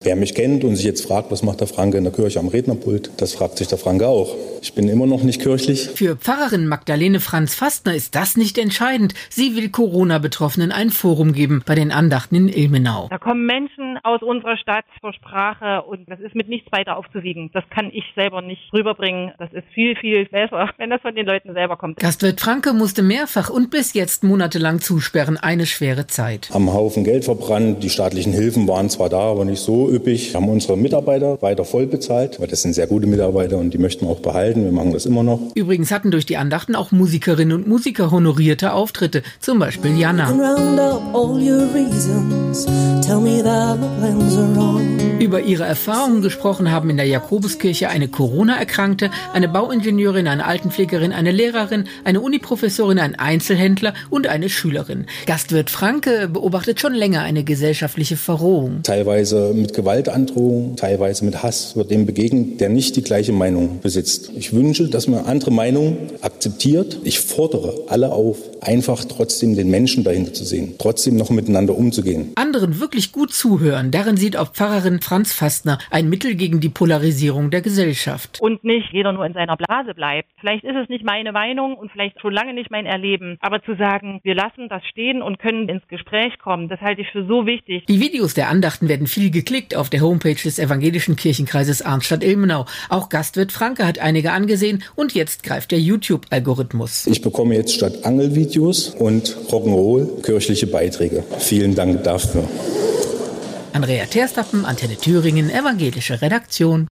Wer mich kennt und sich jetzt fragt, was macht der Franke in der Kirche am Rednerpult, das fragt sich der Franke auch. Ich bin immer noch nicht kirchlich. Für Pfarrerin Magdalene Franz-Fastner ist das nicht entscheidend. Sie will Corona-Betroffenen ein Forum geben bei den Andachten in Ilmenau. Da kommen Menschen aus unserer Stadt zur Sprache und das ist mit nichts weiter aufzuwiegen. Das kann ich selber nicht rüberbringen. Das ist viel, viel besser, wenn das von den Leuten selber kommt. Gastwirt Franke musste mehrfach und bis jetzt monatelang zusperren. Eine schwere Zeit. Haben Haufen Geld verbrannt. Die staatlichen Hilfen waren zwar da, aber nicht so üppig. Haben unsere Mitarbeiter weiter voll bezahlt, weil das sind sehr gute Mitarbeiter und die möchten wir auch behalten. Wir machen das immer noch. Übrigens hatten durch die Andachten auch Musikerinnen und Musiker honorierte Auftritte, zum Beispiel Jana. Über ihre Erfahrungen gesprochen haben in der Jakobuskirche eine Corona-Erkrankte, eine Bauingenieurin, eine Altenpflegerin, eine Lehrerin, eine Uniprofessorin, ein Einzelhändler und eine Schülerin. Gastwirt Franke beobachtet schon länger eine gesellschaftliche Verrohung. Teilweise mit Gewaltandrohung, teilweise mit Hass wird dem begegnet, der nicht die gleiche Meinung besitzt. Ich wünsche, dass man andere Meinungen akzeptiert. Ich fordere alle auf, einfach trotzdem den Menschen dahinter zu sehen, trotzdem noch miteinander umzugehen. Anderen wirklich gut zuhören, darin sieht auch Pfarrerin Franz-Fastner ein Mittel gegen die Polarisierung der Gesellschaft. Und nicht jeder nur in seiner Blase bleibt. Vielleicht ist es nicht meine Meinung und vielleicht schon lange nicht mein Erleben. Aber zu sagen, wir lassen das stehen und können ins Gespräch kommen, das halte ich für so wichtig. Die Videos der Andachten werden viel geklickt auf der Homepage des evangelischen Kirchenkreises Arnstadt-Ilmenau. Auch Gastwirt Franke hat einige angesehen und jetzt greift der YouTube-Algorithmus. Ich bekomme jetzt statt Angelvideos und Rock'n'Roll kirchliche Beiträge. Vielen Dank dafür. Andrea Terstappen, Antenne Thüringen, evangelische Redaktion.